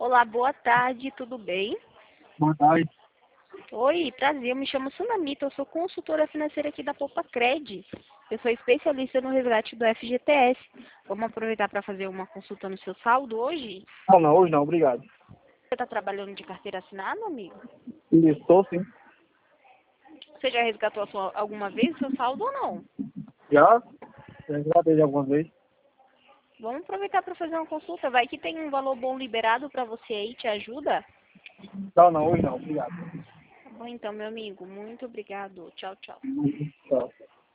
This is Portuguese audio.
Olá, boa tarde, tudo bem? Boa tarde. Oi, prazer, eu me chamo Sunamita, eu sou consultora financeira aqui da Poupa-Cred. Eu sou especialista no resgate do FGTS. Vamos aproveitar para fazer uma consulta no seu saldo hoje? Não, hoje não, obrigado. Você está trabalhando de carteira assinada, amigo? Estou sim. Você já resgatou alguma vez o seu saldo ou não? Já? Já gravei alguma vez. Vamos aproveitar para fazer uma consulta, vai que tem um valor bom liberado para você aí, te ajuda? Não, hoje não, obrigado. Tá bom então, meu amigo, muito obrigado. Tchau, tchau. Tchau.